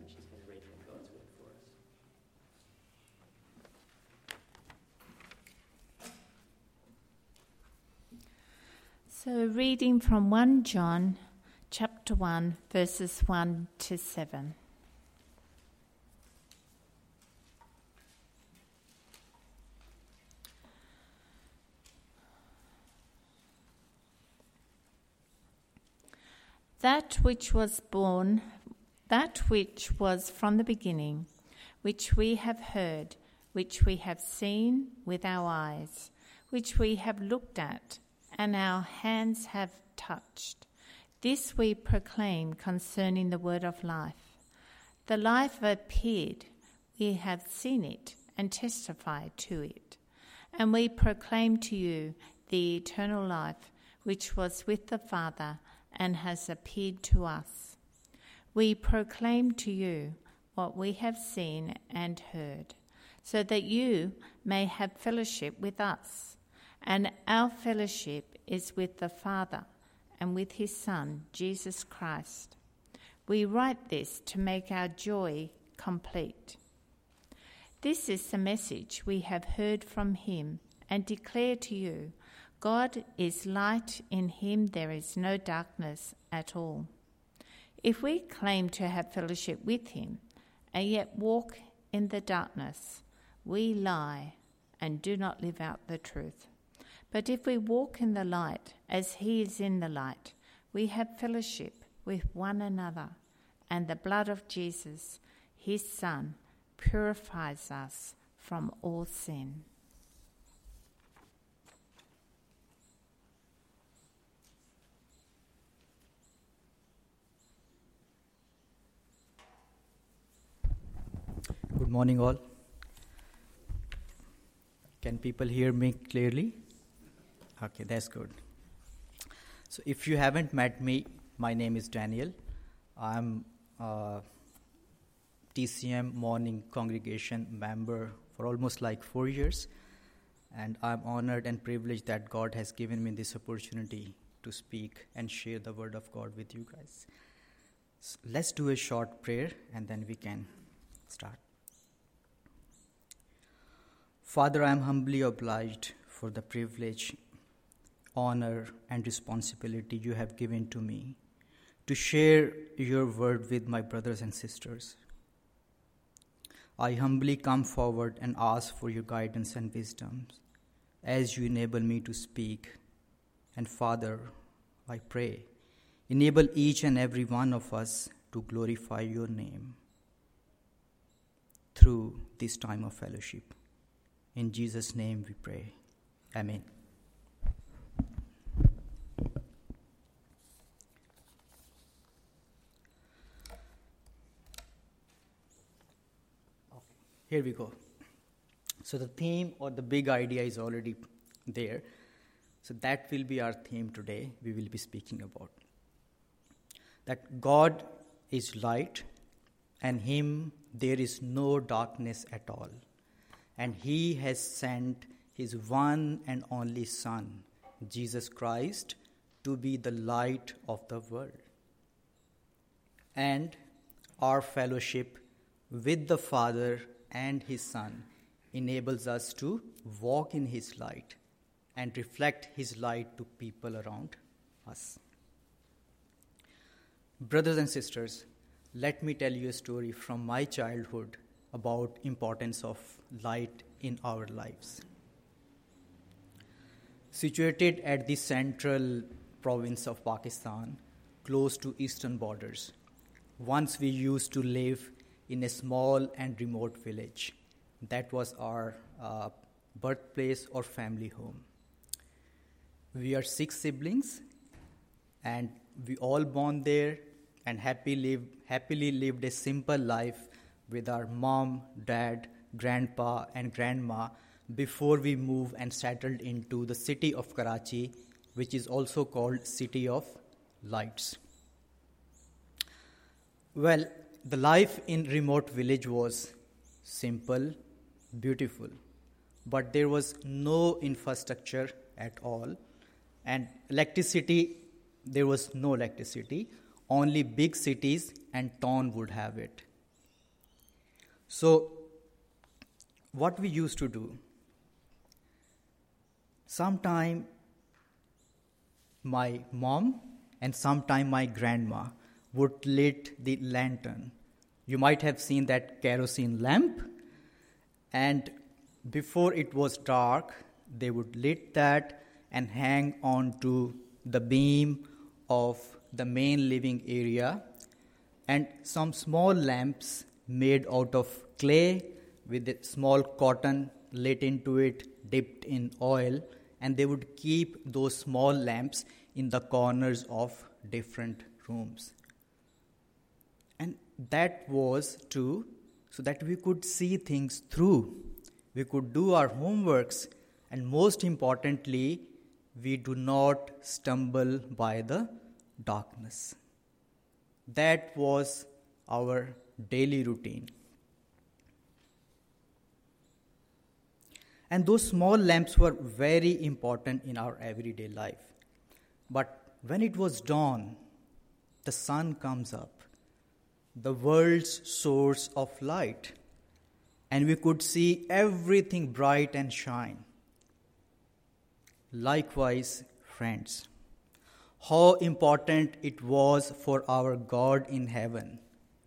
she's going to read from God's word for us. So reading from 1 John chapter 1 verses 1 to 7. That which was born, that which was from the beginning, which we have heard, which we have seen with our eyes, which we have looked at, and our hands have touched. This we proclaim concerning the word of life. The life appeared, we have seen it and testify to it. And we proclaim to you the eternal life, which was with the Father and has appeared to us. We proclaim to you what we have seen and heard, so that you may have fellowship with us. And our fellowship is with the Father and with his Son, Jesus Christ. We write this to make our joy complete. This is the message we have heard from him and declare to you. God is light, in him there is no darkness at all. If we claim to have fellowship with him and yet walk in the darkness, we lie and do not live out the truth. But if we walk in the light as he is in the light, we have fellowship with one another, and the blood of Jesus, his Son, purifies us from all sin. Good morning, all. Can people hear me clearly? Okay, that's good. So if you haven't met me, my name is Daniel. I'm a TCM morning congregation member for almost like 4 years. And I'm honored and privileged that God has given me this opportunity to speak and share the word of God with you guys. So let's do a short prayer and then we can start. Father, I am humbly obliged for the privilege, honor, and responsibility you have given to me to share your word with my brothers and sisters. I humbly come forward and ask for your guidance and wisdom as you enable me to speak. And Father, I pray, enable each and every one of us to glorify your name through this time of fellowship. In Jesus' name we pray. Amen. Here we go. So the theme or the big idea is already there. So that will be our theme today. We will be speaking about that God is light, and him there is no darkness at all. And he has sent his one and only Son, Jesus Christ, to be the light of the world. And our fellowship with the Father and his Son enables us to walk in his light and reflect his light to people around us. Brothers and sisters, let me tell you a story from my childhood about importance of light in our lives. Situated at the central province of Pakistan, close to eastern borders, once we used to live in a small and remote village. That was our birthplace or family home. We are 6 siblings, and we all born there and happily lived a simple life with our mom, dad, grandpa, and grandma before we moved and settled into the city of Karachi, which is also called City of Lights. Well, the life in remote village was simple, beautiful, but there was no infrastructure at all, and there was no electricity. Only big cities and town would have it. So, what we used to do, sometime my mom and sometime my grandma would lit the lantern. You might have seen that kerosene lamp, and before it was dark, they would lit that and hang on to the beam of the main living area, and some small lamps made out of clay with a small cotton lit into it, dipped in oil, and they would keep those small lamps in the corners of different rooms. And that was so that we could see things through. We could do our homeworks, and most importantly, we do not stumble by the darkness. That was our daily routine. And those small lamps were very important in our everyday life. But when it was dawn, the sun comes up, the world's source of light, and we could see everything bright and shine. Likewise, friends, how important it was for our God in heaven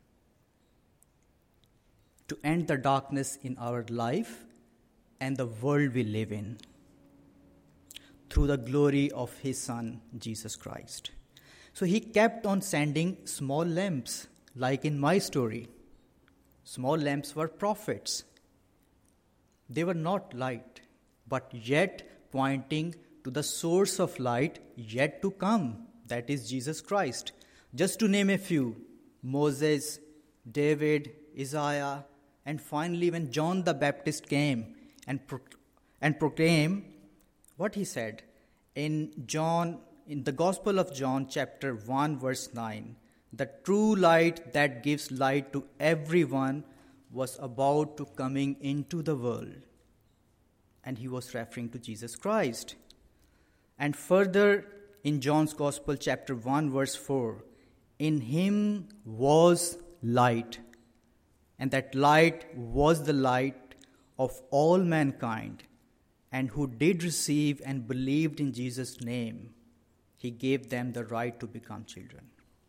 to end the darkness in our life and the world we live in through the glory of His Son, Jesus Christ. So He kept on sending small lamps, like in my story. Small lamps were prophets. They were not light, but yet pointing to the source of light yet to come, that is Jesus Christ. Just to name a few, Moses, David, Isaiah, and finally when John the Baptist came and proclaimed what he said in the Gospel of John chapter 1 verse 9, the true light that gives light to everyone was about to coming into the world. And he was referring to Jesus Christ. And further in John's Gospel chapter 1 verse 4, in him was light, and that light was the light of all mankind, and who did receive and believed in Jesus' name, He gave them the right to become children.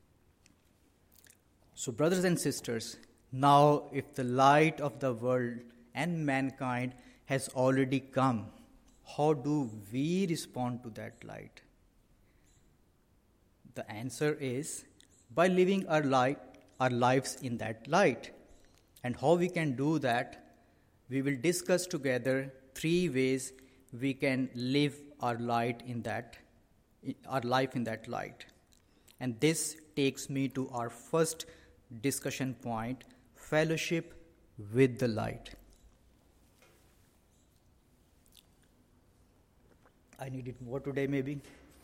So, brothers and sisters, now if the light of the world and mankind has already come, how do we respond to that light? The answer is by living our lives in that light. And how we can do that, we will discuss together 3 ways we can live our life in that light. And this takes me to our first discussion point, fellowship with the light. I need it more today maybe.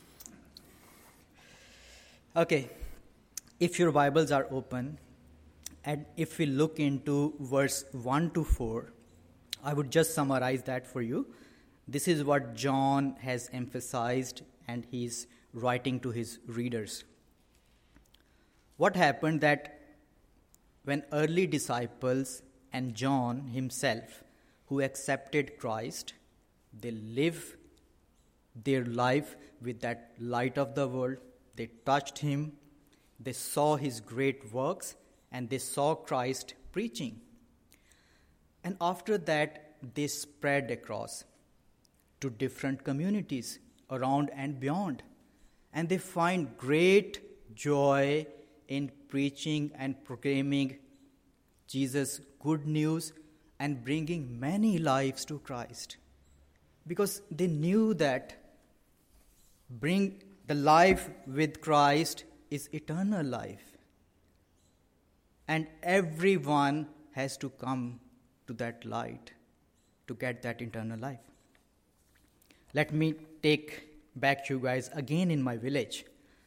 Okay, if your Bibles are open, and if we look into verse 1 to 4, I would just summarize that for you. This is what John has emphasized, and he's writing to his readers. What happened that when early disciples and John himself, who accepted Christ, they live their life with that light of the world, they touched him, they saw his great works, and they saw Christ preaching. And after that, they spread across to different communities around and beyond. And they find great joy in preaching and proclaiming Jesus' good news and bringing many lives to Christ. Because they knew that bring the life with Christ is eternal life. And everyone has to come to that light to get that eternal life. Let me take back you guys again in my village.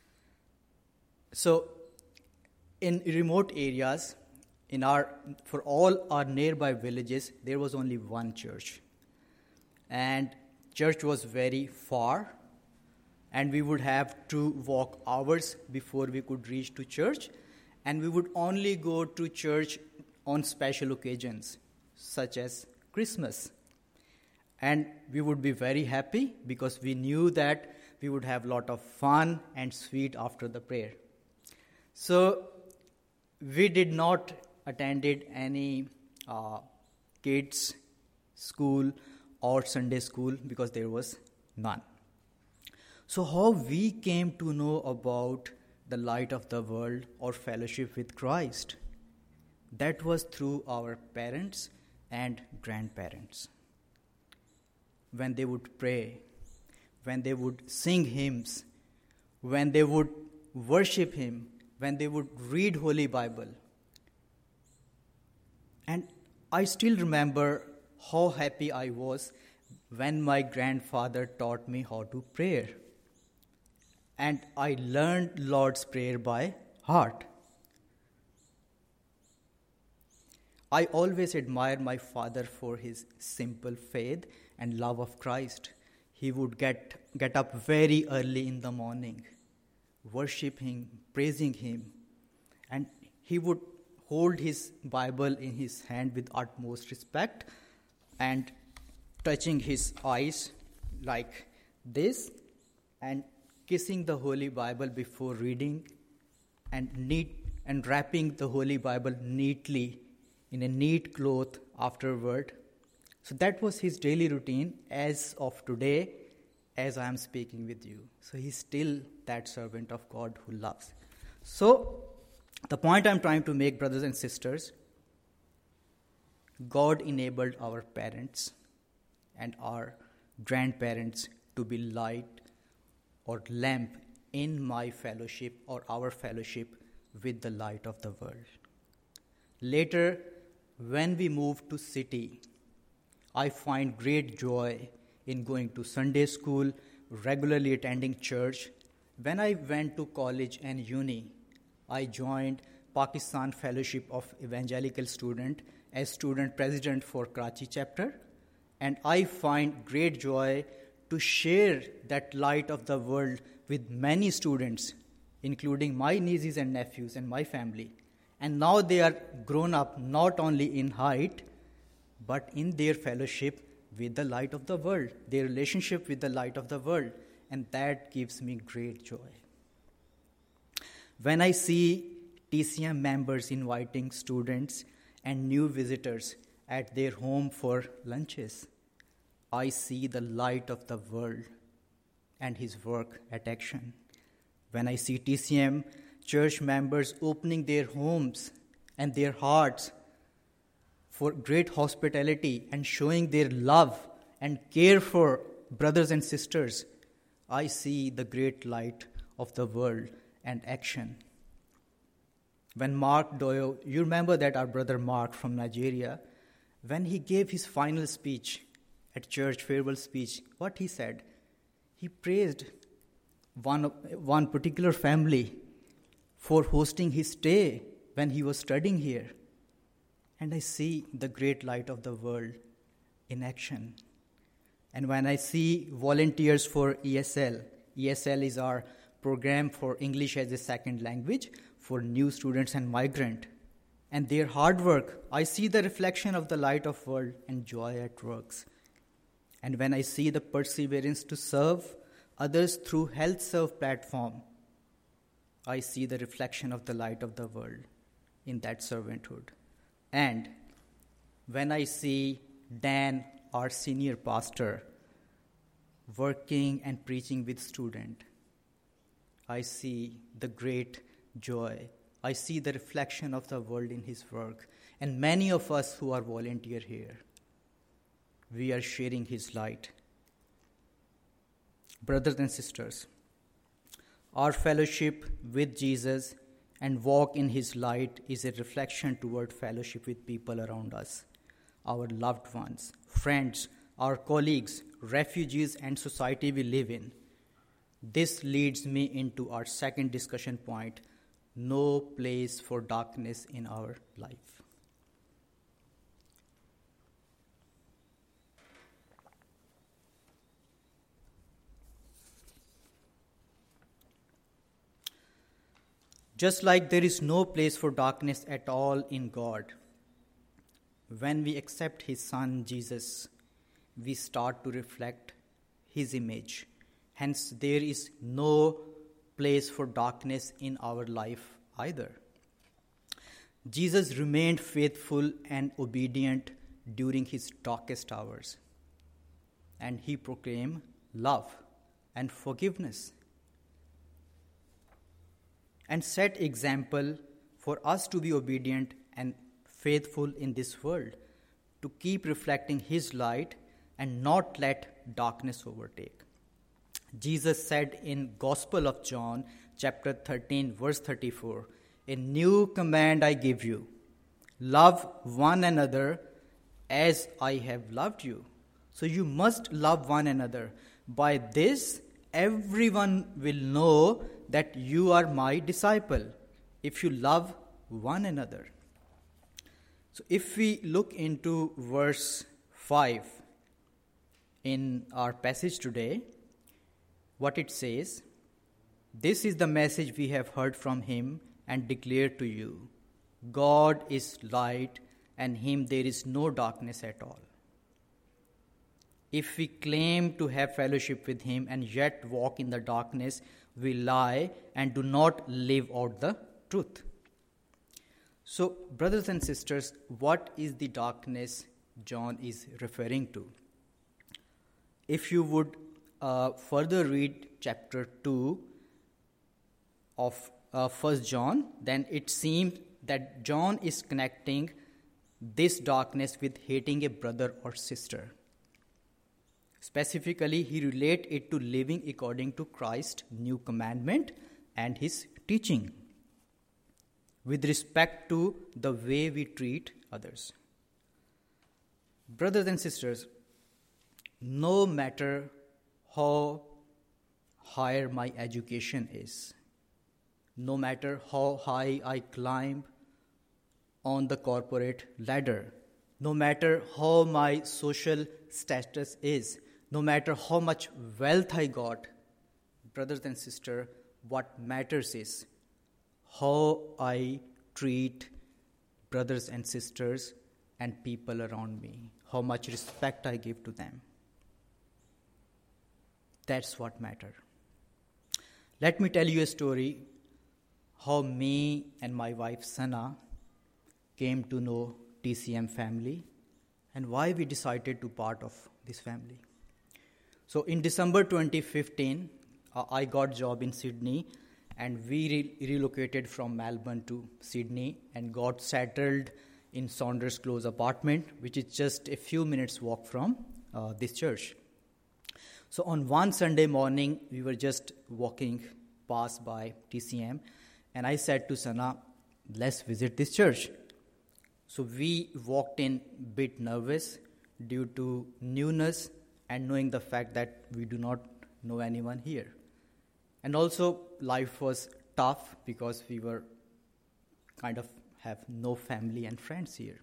So, in remote areas, for all our nearby villages, there was only one church. And church was very far, and we would have to walk hours before we could reach to church. And we would only go to church on special occasions such as Christmas. And we would be very happy because we knew that we would have a lot of fun and sweet after the prayer. So we did not attended any kids' school or Sunday school because there was none. So how we came to know about the light of the world or fellowship with Christ? That was through our parents and grandparents. When they would pray, when they would sing hymns, when they would worship Him, when they would read Holy Bible. And I still remember how happy I was when my grandfather taught me how to pray. And I learned Lord's Prayer by heart. I always admire my father for his simple faith and love of Christ. He would get up very early in the morning, worshiping, praising Him, and he would hold his Bible in his hand with utmost respect and touching his eyes like this and kissing the Holy Bible before reading and wrapping the Holy Bible neatly in a neat cloth afterward. So that was his daily routine as of today, as I am speaking with you. So he's still that servant of God who loves. So the point I'm trying to make, brothers and sisters, God enabled our parents and our grandparents to be light or lamp in my fellowship or our fellowship with the light of the world. Later, when we moved to city, I find great joy in going to Sunday school, regularly attending church. When I went to college and uni, I joined Pakistan Fellowship of Evangelical Student as student president for Karachi chapter, and I find great joy to share that light of the world with many students, including my nieces and nephews and my family. And now they are grown up not only in height, but in their fellowship with the light of the world, their relationship with the light of the world. And that gives me great joy. When I see TCM members inviting students and new visitors at their home for lunches, I see the light of the world and His work at action. When I see TCM church members opening their homes and their hearts for great hospitality and showing their love and care for brothers and sisters, I see the great light of the world and action. When Mark Doyo, you remember that our brother Mark from Nigeria, when he gave his final speech at church, farewell speech, what he said? He praised one particular family for hosting his stay when he was studying here. And I see the great light of the world in action. And when I see volunteers for ESL is our program for English as a second language for new students and migrant, and their hard work, I see the reflection of the light of world and joy at works. And when I see the perseverance to serve others through Health Serve platform, I see the reflection of the light of the world in that servanthood. And when I see Dan, our senior pastor, working and preaching with students, I see the great joy. I see the reflection of the world in his work. And many of us who are volunteer here, we are sharing his light. Brothers and sisters, our fellowship with Jesus and walk in his light is a reflection toward fellowship with people around us, our loved ones, friends, our colleagues, refugees, and society we live in. This leads me into our second discussion point: no place for darkness in our life. Just like there is no place for darkness at all in God, when we accept his son Jesus, we start to reflect his image. Hence, there is no place for darkness in our life either. Jesus remained faithful and obedient during his darkest hours, and he proclaimed love and forgiveness and set example for us to be obedient and faithful in this world, to keep reflecting his light and not let darkness overtake. Jesus said in Gospel of John, chapter 13, verse 34, "A new command I give you, love one another as I have loved you." So you must love one another. By this, everyone will know that you are my disciple, if you love one another. So if we look into verse 5 in our passage today, what it says, "This is the message we have heard from him and declare to you. God is light, and in him there is no darkness at all. If we claim to have fellowship with him and yet walk in the darkness, we lie and do not live out the truth." So, brothers and sisters, what is the darkness John is referring to? If you would further read chapter 2 of 1 John, then it seems that John is connecting this darkness with hating a brother or sister. Specifically, he relates it to living according to Christ's new commandment and his teaching with respect to the way we treat others. Brothers and sisters, no matter how higher my education is, no matter how high I climb on the corporate ladder, no matter how my social status is, no matter how much wealth I got, brothers and sisters, what matters is how I treat brothers and sisters and people around me, how much respect I give to them. That's what matters. Let me tell you a story how me and my wife Sana came to know TCM family and why we decided to part of this family. So in December 2015, I got a job in Sydney, and we relocated from Melbourne to Sydney and got settled in Saunders Close apartment, which is just a few minutes walk from this church. So on one Sunday morning, we were just walking past by TCM, and I said to Sana, "Let's visit this church." So we walked in a bit nervous due to newness and knowing the fact that we do not know anyone here. And also life was tough because we were kind of have no family and friends here.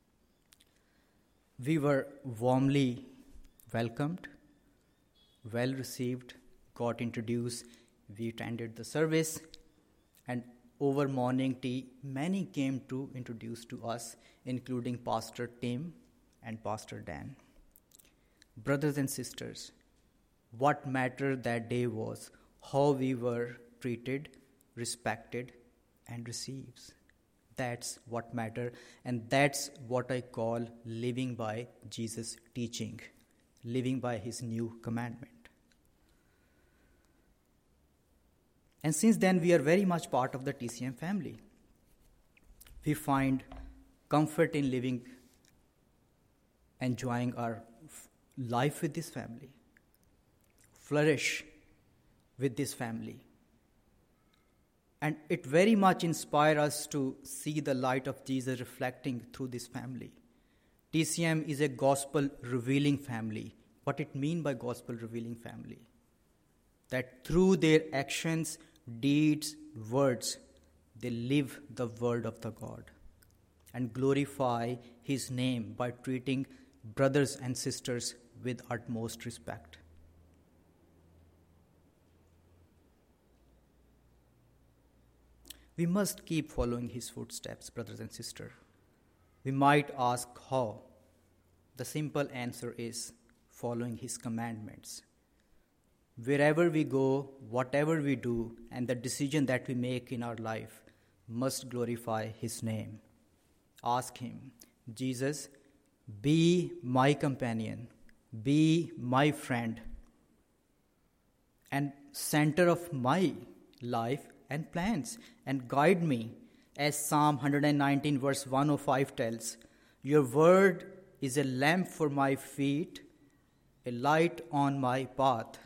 We were warmly welcomed, well received, got introduced, we attended the service, and over morning tea, many came to introduce to us, including Pastor Tim and Pastor Dan. Brothers and sisters, what mattered that day was how we were treated, respected, and received. That's what mattered, and that's what I call living by Jesus' teaching, living by his new commandment. And since then, we are very much part of the TCM family. We find comfort in living, enjoying our life with this family, flourish with this family. And it very much inspires us to see the light of Jesus reflecting through this family. TCM is a gospel-revealing family. What it means by gospel-revealing family? That through their actions, deeds, words, they live the word of the God and glorify his name by treating brothers and sisters with utmost respect. We must keep following his footsteps, brothers and sisters. We might ask how. The simple answer is following his commandments. Wherever we go, whatever we do, and the decision that we make in our life must glorify his name. Ask him, Jesus, be my companion, be my friend, and center of my life and plans, and guide me. As Psalm 119 verse 105 tells, your word is a lamp for my feet, a light on my path.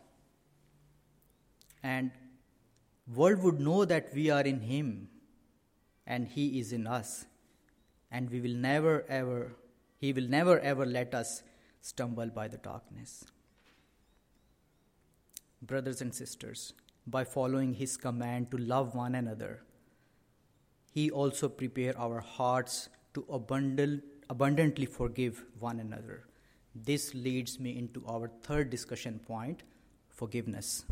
And world would know that we are in him and he is in us, and he will never ever let us stumble by the darkness. Brothers and sisters, by following his command to love one another, he also prepare our hearts to abundantly forgive one another. This leads me into our third discussion point, forgiveness.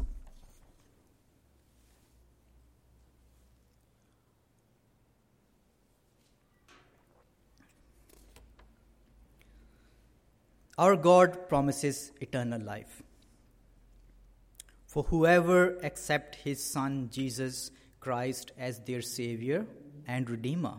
Our God promises eternal life. For whoever accepts his Son, Jesus Christ, as their Savior and Redeemer,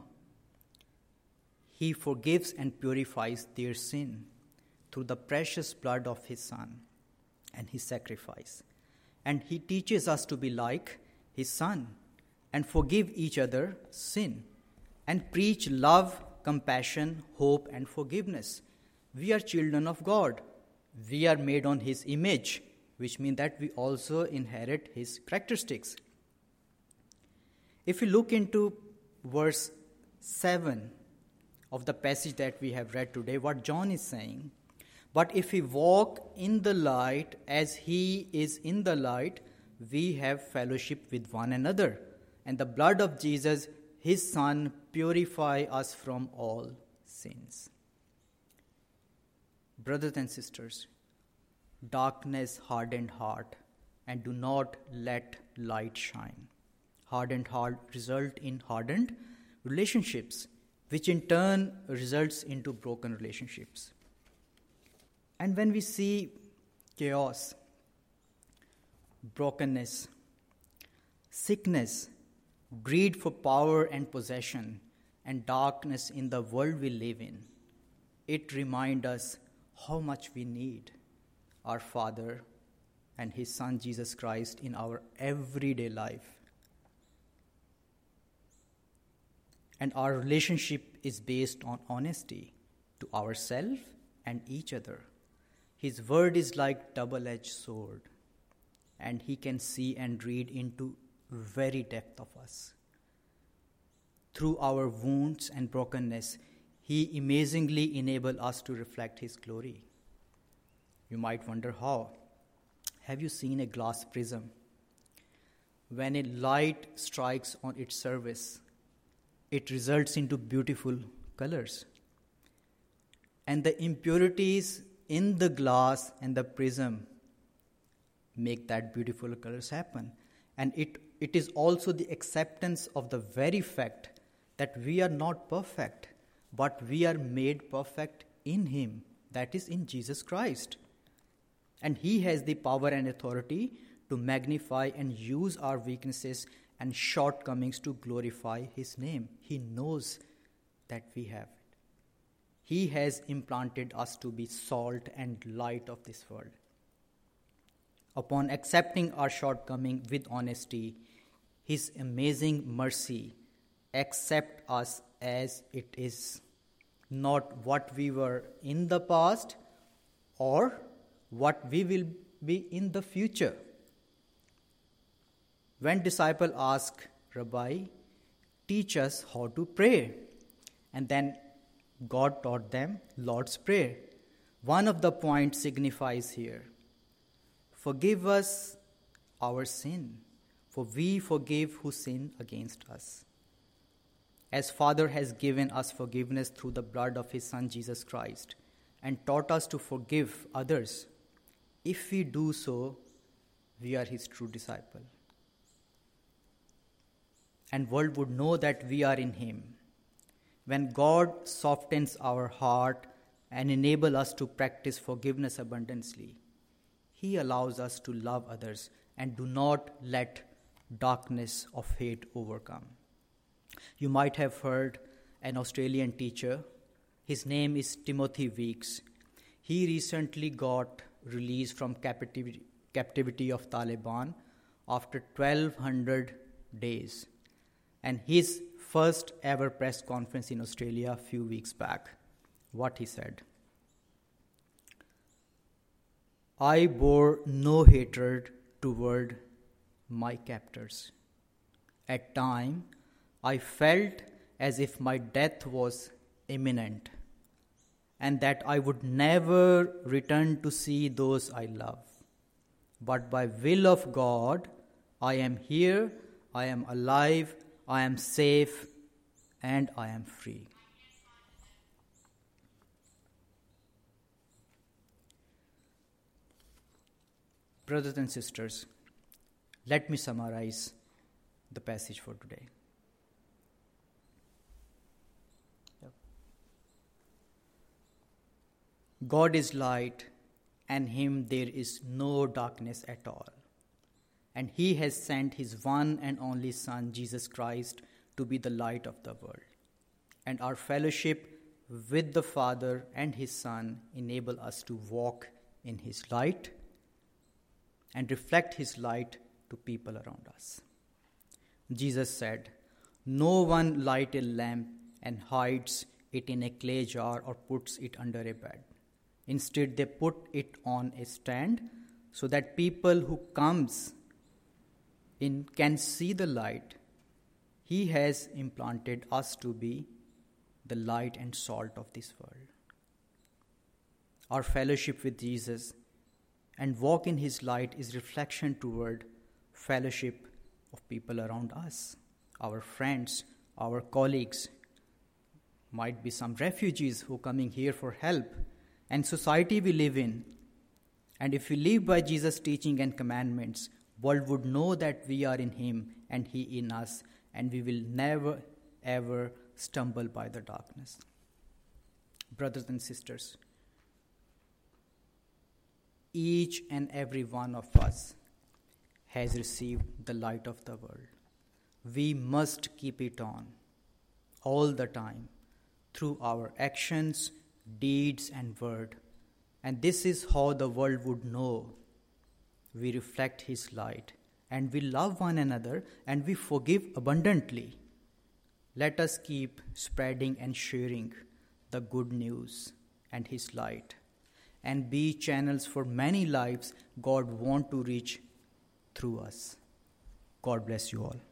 he forgives and purifies their sin through the precious blood of his Son and his sacrifice. And he teaches us to be like his Son and forgive each other sin and preach love, compassion, hope, and forgiveness. We are children of God. We are made on his image, which means that we also inherit his characteristics. If we look into verse 7 of the passage that we have read today, what John is saying, but if we walk in the light as he is in the light, we have fellowship with one another. And the blood of Jesus, his Son, purify us from all sins. Brothers and sisters, darkness hardened heart, and do not let light shine. Hardened heart result in hardened relationships, which in turn results into broken relationships. And when we see chaos, brokenness, sickness, greed for power and possession, and darkness in the world we live in, it reminds us how much we need our Father and his Son Jesus Christ in our everyday life. And our relationship is based on honesty to ourselves and each other. His word is like double-edged sword, and he can see and read into very depth of us. Through our wounds and brokenness, he amazingly enables us to reflect his glory. You might wonder how. Have you seen a glass prism? When a light strikes on its surface, it results into beautiful colors. And the impurities in the glass and the prism make that beautiful colors happen. And it is also the acceptance of the very fact that we are not perfect, but we are made perfect in him, that is in Jesus Christ. And he has the power and authority to magnify and use our weaknesses and shortcomings to glorify his name. He knows that we have it. He has implanted us to be salt and light of this world. Upon accepting our shortcoming with honesty, his amazing mercy accepts us as it is, not what we were in the past or what we will be in the future. When disciples ask, Rabbi, teach us how to pray. And then God taught them Lord's Prayer. One of the points signifies here, forgive us our sin, for we forgive who sin against us. As Father has given us forgiveness through the blood of his Son Jesus Christ and taught us to forgive others, if we do so, we are his true disciple. And world would know that we are in him. when God softens our heart and enables us to practice forgiveness abundantly, He allows us to love others and do not let darkness of hate overcome. You might have heard an Australian teacher. His name is Timothy Weeks. He recently got released from captivity of Taliban after 1,200 days. And his first ever press conference in Australia a few weeks back, what he said: "I bore no hatred toward my captors. At times, I felt as if my death was imminent and that I would never return to see those I love. But by will of God, I am here, I am alive, I am safe, and I am free." Brothers and sisters, let me summarize the passage for today. God is light, and in Him there is no darkness at all. And He has sent His one and only Son, Jesus Christ, to be the light of the world. And our fellowship with the Father and His Son enable us to walk in His light and reflect His light to people around us. Jesus said, "No one lights a lamp and hides it in a clay jar or puts it under a bed. Instead, they put it on a stand so that people who comes in can see the light. He has implanted us to be the light and salt of this world." Our fellowship with Jesus and walk in His light is reflection toward fellowship of people around us, our friends, our colleagues, might be some refugees who are coming here for help, and society we live in. And if we live by Jesus' teaching and commandments, world would know that we are in Him and He in us, and we will never ever stumble by the darkness. Brothers and sisters, each and every one of us has received the light of the world. We must keep it on all the time through our actions, deeds, and word. And this is how the world would know we reflect His light, and we love one another, and we forgive abundantly. Let us keep spreading and sharing the good news and His light, and be channels for many lives God wants to reach through us. God bless you all.